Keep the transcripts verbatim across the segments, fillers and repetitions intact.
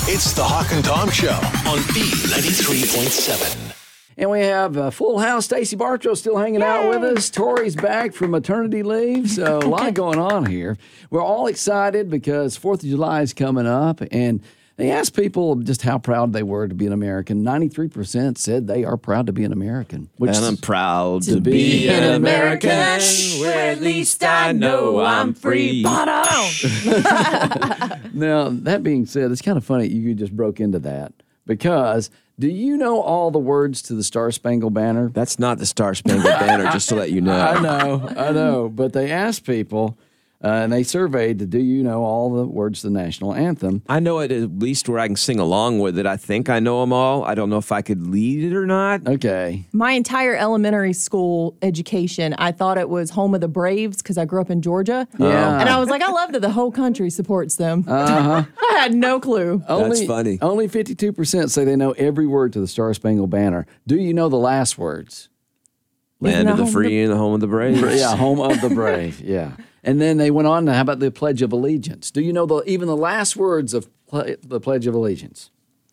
It's the Hawk and Tom Show on B ninety-three point seven. And we have a full house. Stacey Bartrow still hanging Yay. out with us. Tori's back from maternity leave. So a lot going on here. We're all excited because fourth of July is coming up. And they asked people just how proud they were to be an American. ninety-three percent said they are proud to be an American. Which and I'm proud to, to be, be an an American, American, where at least I know I'm free. Now, that being said, it's kind of funny you just broke into that because do you know all the words to the Star Spangled Banner? That's not the Star Spangled Banner, just to let you know. I know, I know. But they asked people, uh, and they surveyed, do you know all the words to the national anthem? I know it at least where I can sing along with it. I think I know them all. I don't know if I could lead it or not. Okay. My entire elementary school education, I thought it was home of the Braves because I grew up in Georgia. Yeah. And I was like, I love that the whole country supports them. Uh-huh. I had no clue. Only, That's funny. Only fifty-two percent say they know every word to the Star Spangled Banner. Do you know the last words? Land of the free and the home of the brave. Yeah, home of the brave. Yeah. And then they went on to, how about the Pledge of Allegiance? Do you know the even the last words of ple- the Pledge of Allegiance?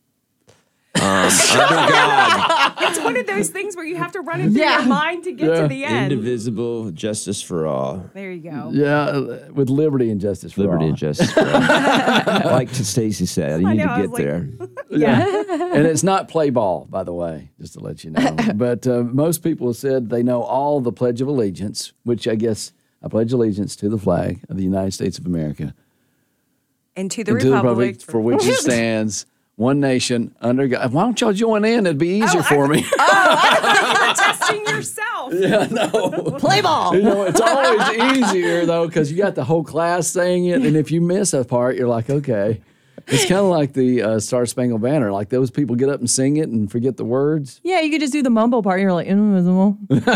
Um, under God. It's one of those things where you have to run it through Yeah. your mind to get Yeah. to the end. Indivisible, justice for all. There you go. Yeah, uh, with liberty and justice for Liberty all. and justice for all. Like Stacey said, you I need know, I to get was like- there. Yeah. And it's not play ball, by the way, just to let you know. But uh, most people have said they know all the Pledge of Allegiance, which I guess I pledge allegiance to the flag of the United States of America. And to the and to the Republic. republic for which it stands, one nation, under God. Why don't y'all join in? It'd be easier Oh, for I- me. Oh, I thought you were testing yourself. Yeah, no. Play ball. You know, it's always easier, though, because you got the whole class saying it, and if you miss a part, you're like, okay. It's kind of like the uh, Star Spangled Banner. Like those people get up and sing it and forget the words. Yeah, you could just do the mumble part. You're like, invisible. It's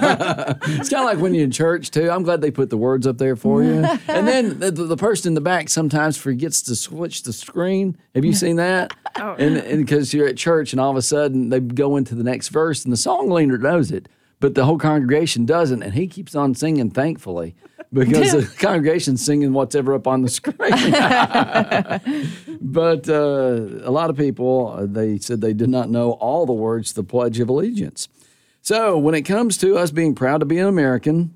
kind of like when you're in church, too. I'm glad they put the words up there for you. And then the, the person in the back sometimes forgets to switch the screen. Have you seen that? Oh. And because you're at church and all of a sudden they go into the next verse and the song leader knows it, but the whole congregation doesn't. And he keeps on singing, thankfully, because the congregation's singing what's ever up on the screen. But uh, a lot of people, uh, they said they did not know all the words to the Pledge of Allegiance. So when it comes to us being proud to be an American,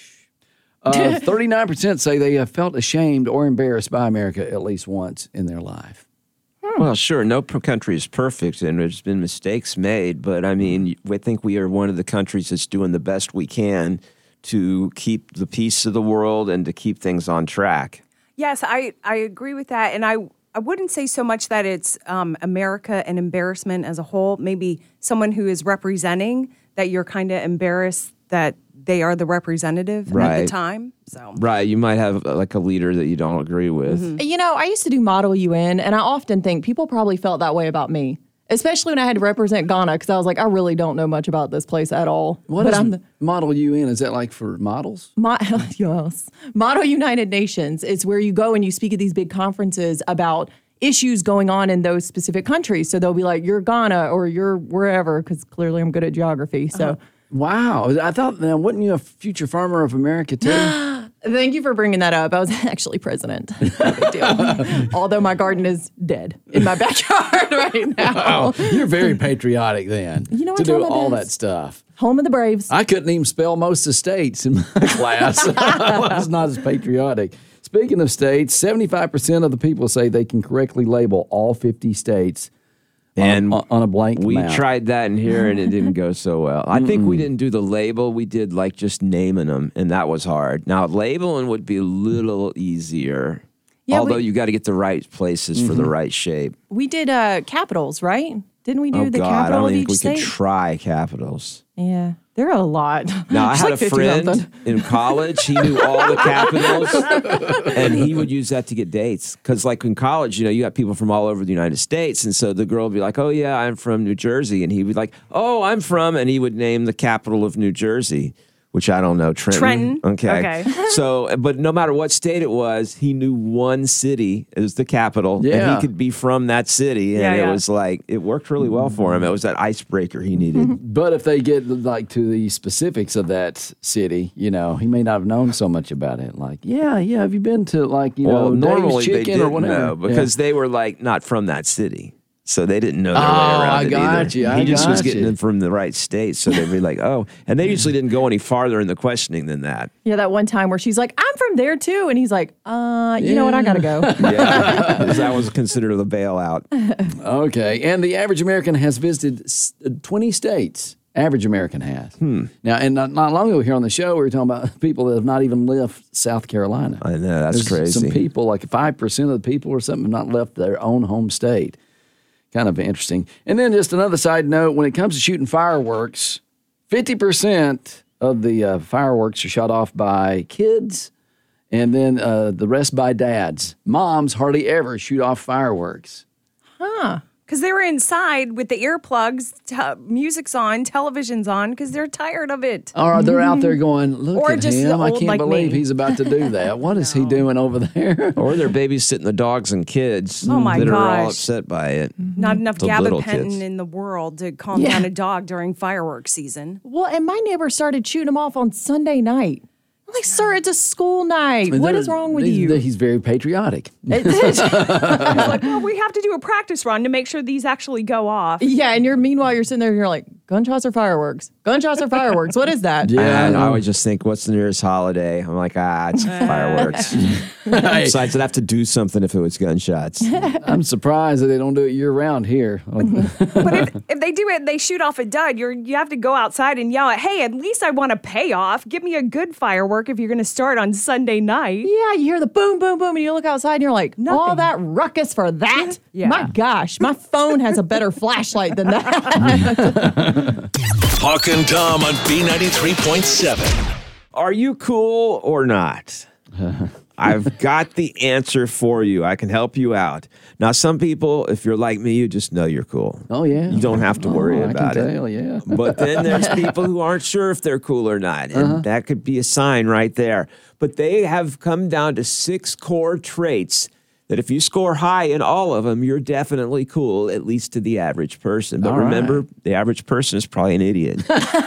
uh, thirty-nine percent say they have felt ashamed or embarrassed by America at least once in their life. Well, sure, no per- country is perfect, and there's been mistakes made, but I mean, I think we are one of the countries that's doing the best we can to keep the peace of the world and to keep things on track. Yes, I, I agree with that. And I, I wouldn't say so much that it's um, America and embarrassment as a whole. Maybe someone who is representing that you're kind of embarrassed that they are the representative at Right. the time. So Right, you might have uh, like a leader that you don't agree with. You know, I used to do Model U N, and I often think people probably felt that way about me, especially when I had to represent Ghana, because I was like, I really don't know much about this place at all. What but is I'm the, Model U N? Is that like for models? Mo- yes. Model United Nations is where you go and you speak at these big conferences about issues going on in those specific countries. So they'll be like, you're Ghana or you're wherever, because clearly I'm good at geography. So Uh-huh. Wow. I thought, now, wasn't you a future farmer of America, too? thank you for bringing that up. I was actually president. No big deal. Although my garden is dead in my backyard right now. Oh, you're very patriotic then You know, I to try do my all best. that stuff. Home of the Braves. I couldn't even spell most of the states in my class. I was not as patriotic. Speaking of states, seventy-five percent of the people say they can correctly label all fifty states And on, on a blank we map. tried that in here, and it didn't go so well. I think we didn't do the label. We did like just naming them, and that was hard. Now, labeling would be a little easier, Yeah, although we- you got to get the right places for the right shape. We did uh, capitals, right? Didn't we do Oh, the God, I capital don't of think each we state? could try capitals. Yeah, there are a lot. Now, I It's had like a fifty friend something. in college. He knew all the capitals, and he would use that to get dates. Because, like, in college, you know, you got people from all over the United States. And so the girl would be like, oh, yeah, I'm from New Jersey. And he'd be like, oh, I'm from, and he would name the capital of New Jersey, which I don't know, Trenton. Trenton. Okay. Okay. So, but no matter what state it was, he knew one city as the capital, and Yeah. he could be from that city, and Yeah, it yeah. was like it worked really well for him. It was that icebreaker he needed. But if they get like to the specifics of that city, you know, he may not have known so much about it. Like, yeah, yeah, have you been to like, you Well, know, normally Dave's they Chicken didn't or whatever? know because they were like not from that city. So they didn't know their way Oh, around I it got either. you, I he just was got getting you. them from the right state. So they'd be like, oh. And they usually didn't go any farther in the questioning than that. Yeah, that one time where she's like, I'm from there too. And he's like, uh, you know what? I got to go. Yeah. 'Cause that was considered a bailout. Okay, and the average American has visited s- twenty states. Average American has. Hmm. Now, and not, not long ago here on the show, we were talking about people that have not even left South Carolina. I know, that's There's crazy. Some people, like five percent of the people or something, have not left their own home state. Kind of interesting. And then just another side note, when it comes to shooting fireworks, fifty percent of the uh, fireworks are shot off by kids, and then uh, the rest by dads. Moms hardly ever shoot off fireworks. Because they were inside with the earplugs, te- music's on, television's on, because they're tired of it. Or they're out there going, look Or at just him. the I old can't like believe me." he's about to do that. What is he doing over there? Or they're babysitting the dogs and kids Oh, my that are all gosh. upset by it. Not enough The little gabapentin kids. in the world to calm Yeah. down a dog during fireworks season. Well, and my neighbor started shooting them off on Sunday night. I'm like, sir, it's a school night. And What they're- is wrong with he's, you? He's very patriotic. It's like, well, we have to do a practice run to make sure these actually go off. Yeah, and you're meanwhile you're sitting there and you're like, gunshots or fireworks? Gunshots or fireworks? What is that? Yeah, And I I know. always just think, what's the nearest holiday? I'm like, ah, it's fireworks. Besides, I'd have to do something if it was gunshots. I'm surprised that they don't do it year round here. But if, if they do it, they shoot off a dud. You're you have to go outside and yell at, hey, at least I want a payoff. Give me a good firework if you're going to start on Sunday night. Yeah, you hear the boom, boom, boom, and you look outside and you're like, all Nothing. that ruckus for that? Yeah. My gosh, my phone has a better flashlight than that. Hawk and Tom on B ninety-three point seven. Are you cool or not? I've got the answer for you. I can help you out. Now, some people, if you're like me, you just know you're cool. Oh, yeah. You don't have to worry Oh, I about can it. tell, yeah. But then there's people who aren't sure if they're cool or not. And Uh-huh. that could be a sign right there. But they have come down to six core traits that if you score high in all of them, you're definitely cool, at least to the average person. But All remember, right. the average person is probably an idiot.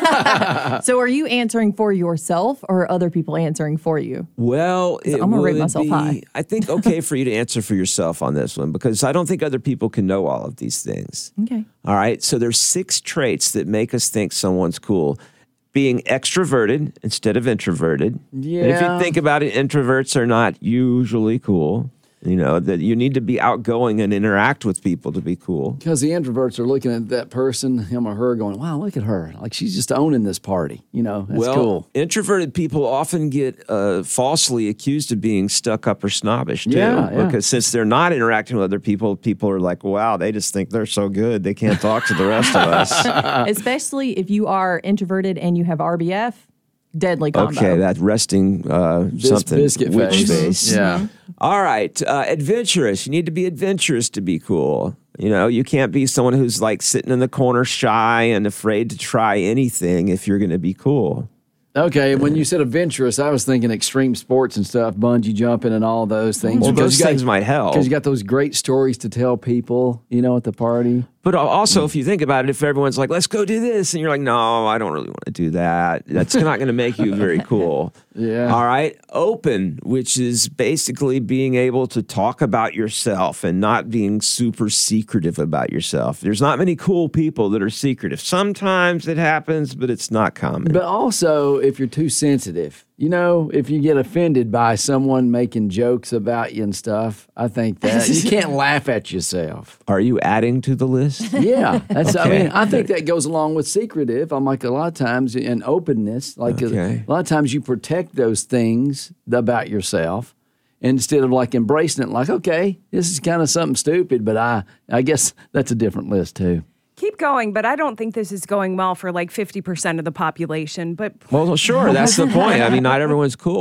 So are you answering for yourself or are other people answering for you? Well, it I'm gonna rate would myself be, high. I think, okay for you to answer for yourself on this one because I don't think other people can know all of these things. Okay. All right. So there's six traits that make us think someone's cool. Being extroverted instead of introverted. And if Yeah. you think about it, introverts are not usually cool. You know, that you need to be outgoing and interact with people to be cool. Because the introverts are looking at that person, him or her, going, wow, look at her. Like she's just owning this party. You know, that's well, cool. introverted people often get uh, falsely accused of being stuck up or snobbish too. Yeah, yeah. Because since they're not interacting with other people, people are like, wow, they just think they're so good. They can't talk to the rest of us. Especially if you are introverted and you have R B F, deadly combo. Okay, that resting uh, Bis- something. biscuit witch face. face. Yeah. All right, uh, adventurous. You need to be adventurous to be cool. You know, you can't be someone who's like sitting in the corner shy and afraid to try anything if you're going to be cool. Okay, when you said adventurous, I was thinking extreme sports and stuff, bungee jumping and all those things. Well, Because those you got- things might help. Because you got those great stories to tell people, you know, at the party. But also, if you think about it, if everyone's like, let's go do this, and you're like, no, I don't really want to do that, that's not going to make you very cool. Yeah. All right. Open, which is basically being able to talk about yourself and not being super secretive about yourself. There's not many cool people that are secretive. Sometimes it happens, but it's not common. But also, if you're too sensitive, you know, if you get offended by someone making jokes about you and stuff, I think that you can't laugh at yourself. Are you adding to the list? Yeah, that's. I Okay. mean, I think that goes along with secretive. I'm like a lot of times in openness. Like a, Okay. a lot of times you protect those things about yourself instead of like embracing it. Like, okay, this is kind of something stupid, but I, I guess that's a different list too. Keep going, but I don't think this is going well for like fifty percent of the population. But Well, sure. That's the point. I mean, not everyone's cool.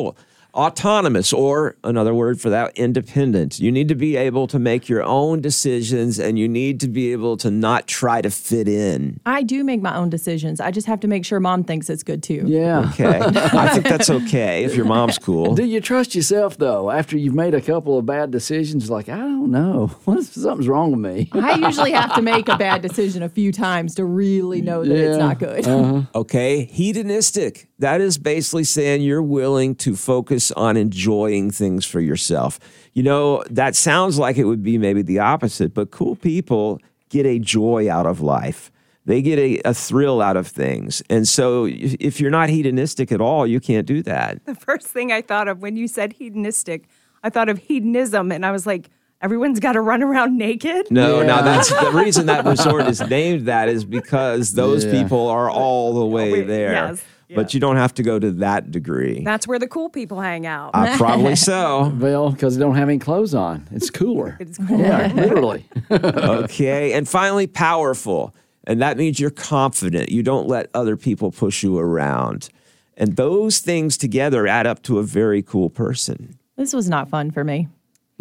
autonomous, or another word for that, independent. You need to be able to make your own decisions, and you need to be able to not try to fit in. I do make my own decisions. I just have to make sure mom thinks it's good too. Yeah. Okay. I think that's okay if your mom's cool. Do you trust yourself, though, after you've made a couple of bad decisions? Like, I don't know. What if something's wrong with me? I usually have to make a bad decision a few times to really know that it's Yeah. not good. Uh-huh. Okay, hedonistic. That is basically saying you're willing to focus on enjoying things for yourself. You know, that sounds like it would be maybe the opposite, but cool people get a joy out of life. They get a, a thrill out of things. And so if if you're not hedonistic at all, you can't do that. The first thing I thought of when you said hedonistic, I thought of hedonism, and I was like, everyone's got to run around naked? No, Yeah. now that's the reason that resort is named that is because those Yeah. people are all the way wait, there. yes, But yes. you don't have to go to that degree. That's where the cool people hang out. Uh, probably so. Well, because they don't have any clothes on. It's cooler. It's cool. Yeah, literally. Okay. And finally, powerful. And that means you're confident. You don't let other people push you around. And those things together add up to a very cool person. This was not fun for me.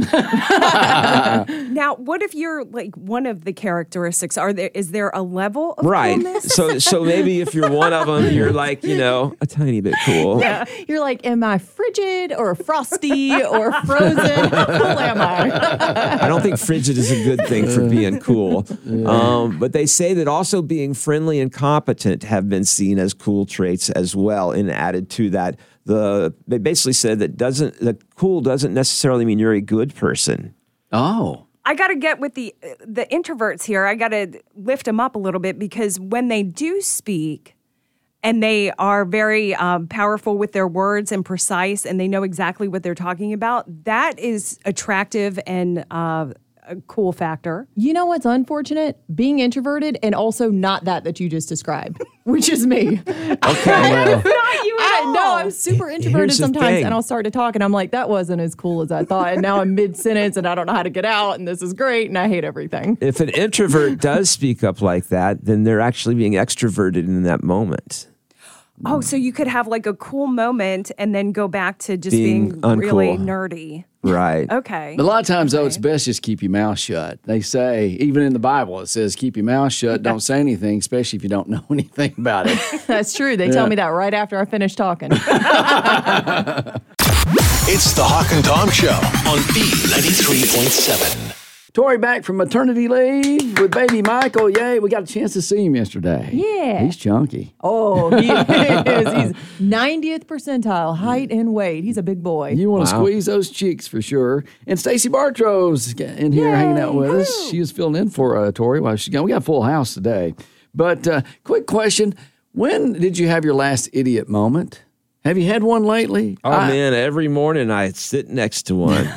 Now, what if you're like one of the characteristics? Are there is there a level of Right. coolness? So so maybe if you're one of them, you're like, you know, a tiny bit cool. You're like, am I frigid or frosty or frozen? How cool am I? I don't think frigid is a good thing for being cool. Um, but they say that also being friendly and competent have been seen as cool traits as well. And added to that, the they basically said that doesn't that cool doesn't necessarily mean you're a good person. Oh. I got to get with the the introverts here. I got to lift them up a little bit because when they do speak and they are very um, powerful with their words and precise and they know exactly what they're talking about, that is attractive and uh, a cool factor. You know what's unfortunate? Being introverted and also not that that you just described, which is me. Okay. Not you at I all. know I'm super introverted Here's the sometimes, thing. and I'll start to talk, and I'm like, that wasn't as cool as I thought, and now I'm mid sentence, and I don't know how to get out, and this is great, and I hate everything. If an introvert does speak up like that, then they're actually being extroverted in that moment. Oh, so you could have like a cool moment and then go back to just Being being, really uncool. nerdy. Right. Okay. But a lot of times, though, it's best just keep your mouth shut. They say, even in the Bible, it says, keep your mouth shut, don't say anything, especially if you don't know anything about it. That's true. They tell me that right after I finish talking. It's the Hawk and Tom Show on B ninety-three point seven. Tori back from maternity leave with baby Michael. Yay, we got a chance to see him yesterday. Yeah. He's chunky. Oh, he is. He's ninetieth percentile height and weight. He's a big boy. You want to Wow. squeeze those cheeks for sure. And Stacey Bartrow's in here Yay. hanging out with us. She was filling in for uh, Tori while she's gone. We got a full house today. But uh, quick question. When did you have your last idiot moment? Have you had one lately? Oh, I- man, every morning I sit next to one.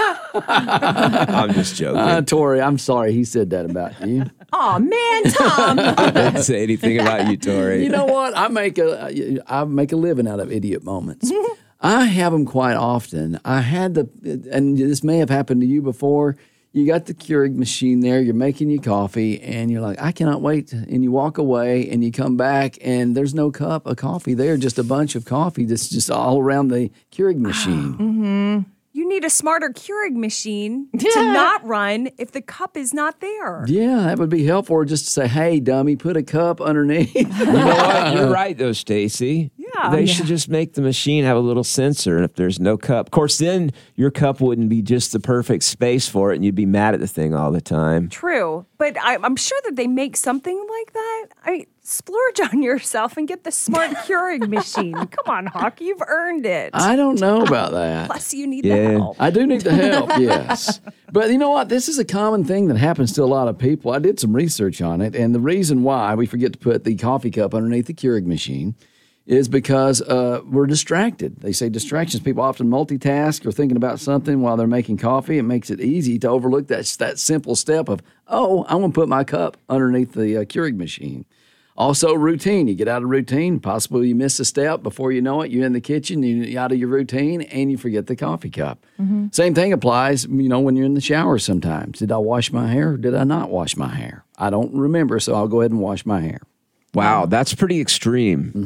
I'm just joking. Uh, Tori, I'm sorry he said that about you. Oh man, Tom. I didn't say anything about you, Tori. You know what? I make a I make a living out of idiot moments. I have them quite often. I had the, and this may have happened to you before. You got the Keurig machine there. You're making your coffee, and you're like, I cannot wait. And you walk away, and you come back, and there's no cup of coffee there. Just a bunch of coffee that's just all around the Keurig machine. You need a smarter Keurig machine to not run if the cup is not there. Yeah, that would be helpful. Or just to say, hey, dummy, put a cup underneath. You know what? You're right, though, Stacy. Yeah. They should just make the machine have a little sensor, and if there's no cup, of course, then your cup wouldn't be just the perfect space for it, and you'd be mad at the thing all the time. True, but I, I'm sure that they make something like that. I splurge on yourself and get the smart Keurig machine. Come on, Hawk, you've earned it. I don't know about that. Plus, you need Yeah. the help. I do need the help, yes. But you know what? This is a common thing that happens to a lot of people. I did some research on it, and the reason why we forget to put the coffee cup underneath the Keurig machine is because uh, we're distracted. They say distractions. People often multitask or thinking about something while they're making coffee. It makes it easy to overlook that, that simple step of, oh, I'm going to put my cup underneath the uh, Keurig machine. Also, routine. You get out of routine, possibly you miss a step. Before you know it, you're in the kitchen, you're out of your routine, and you forget the coffee cup. Mm-hmm. Same thing applies, you know, when you're in the shower sometimes. Did I wash my hair or did I not wash my hair? I don't remember, so I'll go ahead and wash my hair. Wow, that's pretty extreme.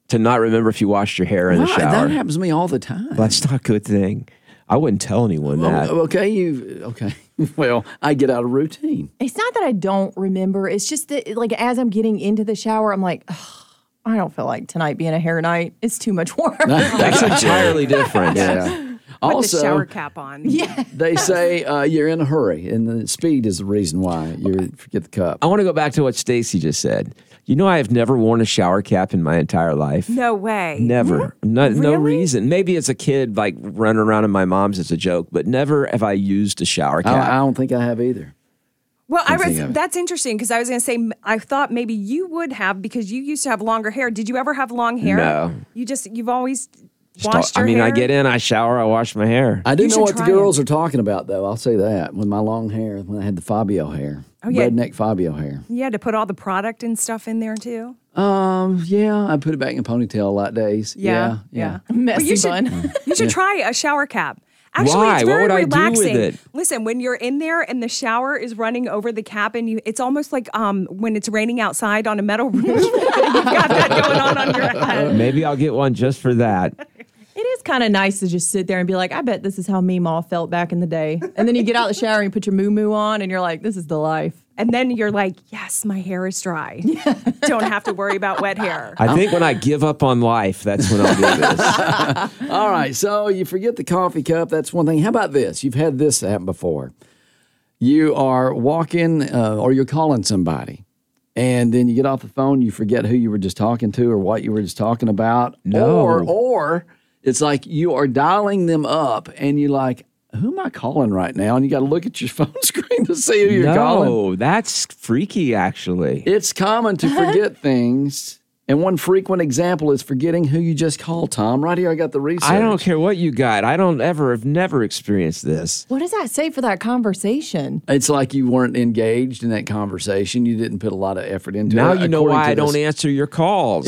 to not remember if you washed your hair in the Right, shower. that happens to me all the time. That's not a good thing. I wouldn't tell anyone that. Oh, okay, you okay? Well, I get out of routine. It's not that I don't remember. It's just that, like, as I'm getting into the shower, I'm like, "Ugh, I don't feel like tonight being a hair night. It's too much work. That's entirely different. Yeah. Put Also, the shower cap on. Yeah. they say uh, you're in a hurry, and the speed is the reason why you forget the cup. I want to go back to what Stacy just said. You know, I have never worn a shower cap in my entire life. No way. Never. No, no Really? reason. Maybe as a kid, like running around in my mom's as a joke, but never have I used a shower cap. I, I don't think I have either. Well, I think was. of it. That's interesting because I was going to say I thought maybe you would have because you used to have longer hair. Did you ever have long hair? No. You just you've always Just washed all- your I mean, hair. I get in, I shower, I wash my hair. I do You know should what the try girls it. are talking about, though. I'll say that with my long hair, when I had the Fabio hair, Oh, yeah. redneck Fabio hair. You had to put all the product and stuff in there too. Um, yeah, I put it back in a ponytail a lot of days. Yeah, yeah. Messy Well, you should, bun. You should try a shower cap. Actually, Why? it's What very would I do with relaxing. it? Listen, when you're in there and the shower is running over the cap, and you, it's almost like um, when it's raining outside on a metal roof. You've got that going on on your head. Maybe I'll get one just for that. It is kind of nice to just sit there and be like, I bet this is how Meemaw felt back in the day. And then you get out of the shower and you put your moo-moo on and you're like, this is the life. And then you're like, yes, my hair is dry. Don't have to worry about wet hair. I think when I give up on life, that's when I'll do this. All right, so you forget the coffee cup. That's one thing. How about this? You've had this happen before. You are walking uh, or you're calling somebody, and then you get off the phone. You forget who you were just talking to or what you were just talking about. No. Or, or it's like you are dialing them up, and you're like, who am I calling right now? And you got to look at your phone screen to see who you're calling. No, that's freaky, actually. It's common to forget things. And one frequent example is forgetting who you just called, Tom. Right here, I got the research. I don't care what you got. I don't ever, have never experienced this. What does that say for that conversation? It's like you weren't engaged in that conversation. You didn't put a lot of effort into Now it. you know according why to I don't this. answer your calls.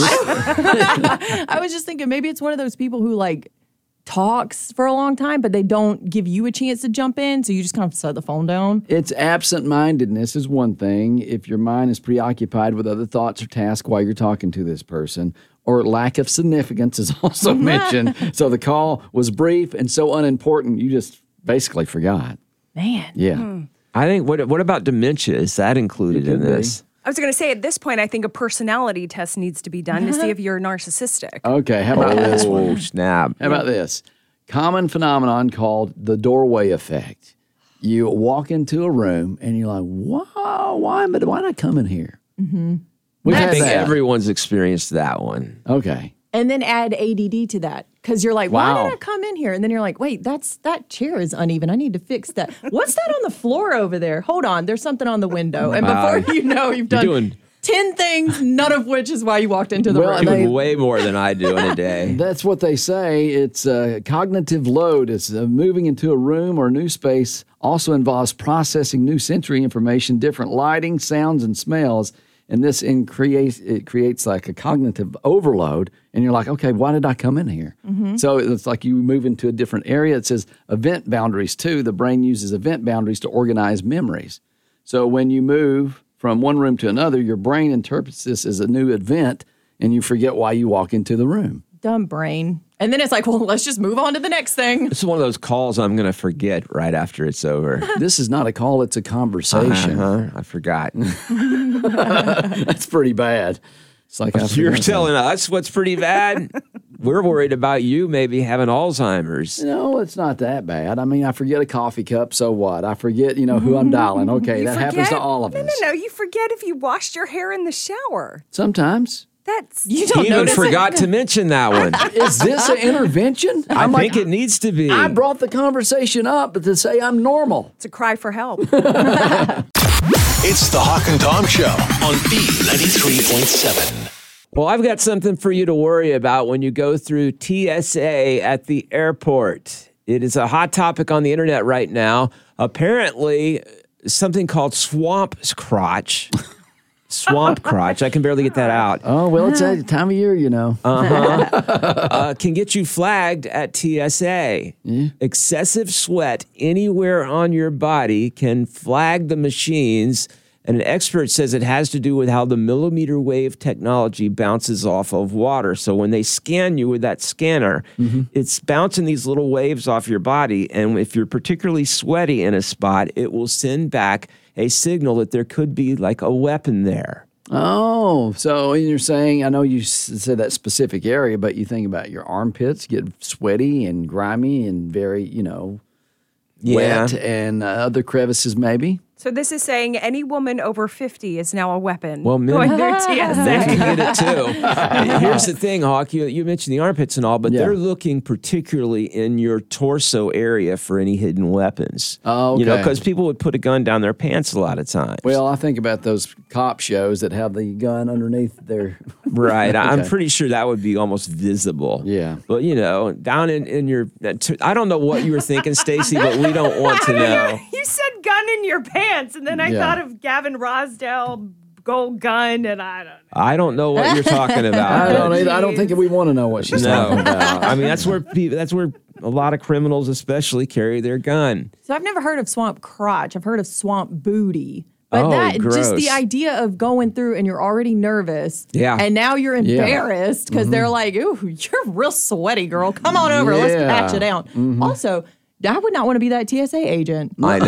I was just thinking maybe it's one of those people who like talks for a long time, but they don't give you a chance to jump in. So you just kind of set the phone down. It's absent-mindedness is one thing. If your mind is preoccupied with other thoughts or tasks while you're talking to this person, or lack of significance is also mentioned. So the call was brief and so unimportant, you just basically forgot. Man. Yeah. I think, what What about dementia? Is that included in could be. this? I was going to say at this point, I think a personality test needs to be done to see if you're narcissistic. Okay, how about this one? Oh, snap. How about this? Common phenomenon called the doorway effect. You walk into a room and you're like, wow, why, am I- why did I come in here? Mm-hmm. We've I had think that. everyone's experienced that one. Okay. And then add A D D to that because you're like, why Wow. did I come in here? And then you're like, wait, that's that chair is uneven. I need to fix that. What's that on the floor over there? Hold on, there's something on the window. And before Wow. you know, you've done doing- ten things, none of which is why you walked into the Well, room. and Doing they- way more than I do in a day. That's what they say. It's a cognitive load. It's uh, moving into a room or a new space also involves processing new sensory information, different lighting, sounds, and smells. And this in creates it creates like a cognitive overload. And you're like, okay, why did I come in here? So it's like you move into a different area. It says event boundaries too. The brain uses event boundaries to organize memories. So when you move from one room to another, your brain interprets this as a new event, and you forget why you walk into the room. Dumb brain. And then it's like, well, let's just move on to the next thing. It's one of those calls I'm going to forget right after it's over. This is not a call, it's a conversation. Uh-huh, I forgot. That's pretty bad. It's like I You're forgot telling us what's pretty bad. We're worried about you maybe having Alzheimer's. that. No, it's not that bad. I mean, I forget a coffee cup, so what? I forget, you know, who I'm dialing. Okay, You that happens to forget- all of no, us. No, no, You forget if you washed your hair in the shower. Sometimes. That's You He don't even notice forgot it. to mention that one. Is this an intervention? I I'm think like, it needs to be. I brought the conversation up to say I'm normal. it's a cry for help. It's the Hawk and Tom Show on B ninety-three point seven. Well, I've got something for you to worry about when you go through T S A at the airport. It is a hot topic on the internet right now. Apparently, something called swamp crotch. Swamp crotch. I can barely get that out. Oh, well, it's that time of year, you know. Uh, can get you flagged at T S A. Excessive sweat anywhere on your body can flag the machines And an expert says it has to do with how the millimeter wave technology bounces off of water. So when they scan you with that scanner, mm-hmm. it's bouncing these little waves off your body. And if you're particularly sweaty in a spot, it will send back a signal that there could be like a weapon there. Oh, so you're saying, I know you said that specific area, but you think about your armpits get sweaty and grimy and very, you know, yeah. wet and uh, other crevices maybe. So this is saying any woman over fifty is now a weapon. Well, men, going through T S A. They can get it too. Here's the thing, Hawk. You, you mentioned the armpits and all, but Yeah. they're looking particularly in your torso area for any hidden weapons. Oh, okay. You know, because people would put a gun down their pants a lot of times. Well, I think about those cop shows that have the gun underneath their... Right. I'm Okay. pretty sure that would be almost visible. Yeah. But, you know, down in, in your... I don't know what you were thinking, Stacey, but we don't want to know. You said gun in your pants, and then I Yeah. thought of Gavin Rosdale, gold gun, and I don't know. I don't know what you're talking about. I don't either. I don't think we want to know what she's No. talking about. I mean, that's where people, that's where a lot of criminals especially carry their gun. So I've never heard of swamp crotch. I've heard of swamp booty. But Oh, that just gross. the idea of going through and you're already nervous. Yeah. And now you're Yeah. embarrassed because they're like, ooh, you're real sweaty, girl. Come on over. Let's Yeah. patch it down. Also, I would not want to be that T S A agent. I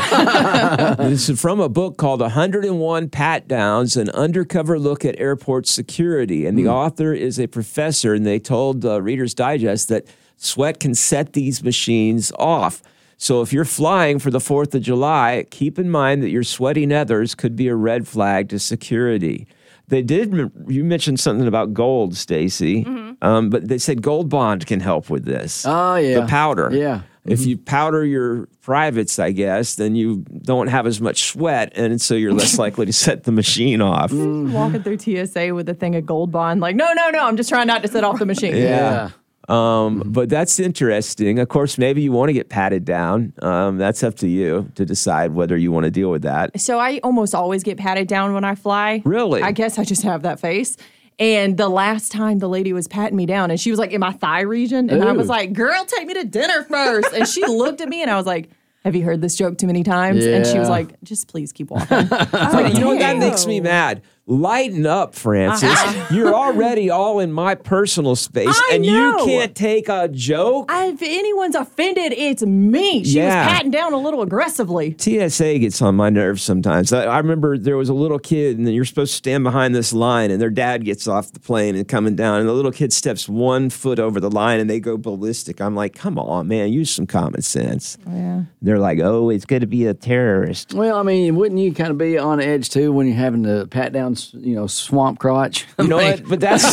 know. This is from a book called one hundred and one Pat Downs, an undercover look at airport security. And the author is a professor, and they told uh, Reader's Digest that sweat can set these machines off. So if you're flying for the fourth of July, keep in mind that your sweaty nethers could be a red flag to security. They did, you mentioned something about gold, Stacey, mm-hmm. um, but they said Gold Bond can help with this. Oh, yeah. The powder. Yeah. If you powder your privates, I guess, then you don't have as much sweat, and so you're less likely to set the machine off. Walking through T S A with a thing of Gold Bond, like, no, no, no, I'm just trying not to set off the machine. Yeah. Um, but that's interesting. Of course, maybe you want to get patted down. Um, that's up to you to decide whether you want to deal with that. So I almost always get patted down when I fly. Really? I guess I just have that face. And the last time the lady was patting me down and she was like in my thigh region. And I was Ooh. like, girl, take me to dinner first. And she looked at me and I was like, have you heard this joke too many times? And she was Yeah. like, just please keep walking. But you know what? That dang. makes me mad. Lighten up, Francis. You're already all in my personal space, I and know. you can't take a joke. I, if anyone's offended, it's me. She Yeah. was patting down a little aggressively. T S A gets on my nerves sometimes. I, I remember there was a little kid, and then you're supposed to stand behind this line, and their dad gets off the plane and coming down, and the little kid steps one foot over the line, and they go ballistic. I'm like, come on, man, use some common sense. Yeah. They're like, oh, it's going to be a terrorist. Well, I mean, wouldn't you kind of be on edge too when you're having to pat down, you know, swamp crotch? You know what? But that's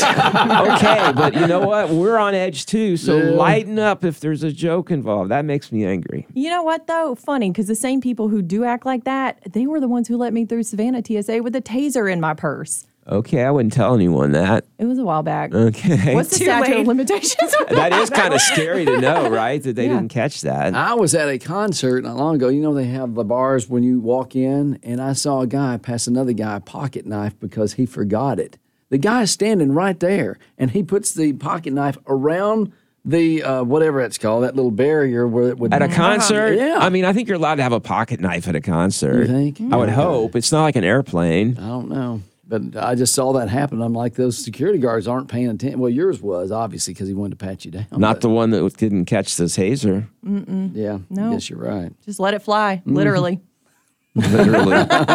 okay. But you know what? We're on edge too. So Yeah. lighten up if there's a joke involved. That makes me angry. You know what, though? Funny, because the same people who do act like that, they were the ones who let me through Savannah T S A with a taser in my purse. Okay, I wouldn't tell anyone that. It was a while back. Okay. What's the Too statute late. of limitations? That is kind of scary to know, right? That they Yeah. didn't catch that. I was at a concert not long ago. You know, they have the bars when you walk in, and I saw a guy pass another guy a pocket knife because he forgot it. The guy's standing right there, and he puts the pocket knife around the uh, whatever it's called, that little barrier where it would At a concert? Yeah. I mean, I think you're allowed to have a pocket knife at a concert. You think? I would hope. It's not like an airplane. I don't know. But I just saw that happen. I'm like, those security guards aren't paying attention. Well, yours was, obviously, because he wanted to pat you down. Not but, the one that didn't catch the taser. Yeah, No. I guess you're right. Just let it fly, literally. Literally.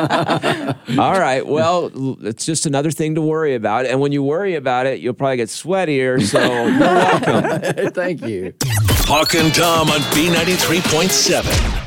All right. Well, l- it's just another thing to worry about. And when you worry about it, you'll probably get sweatier. So you're welcome. Thank you. Hawk and Tom on B ninety-three point seven.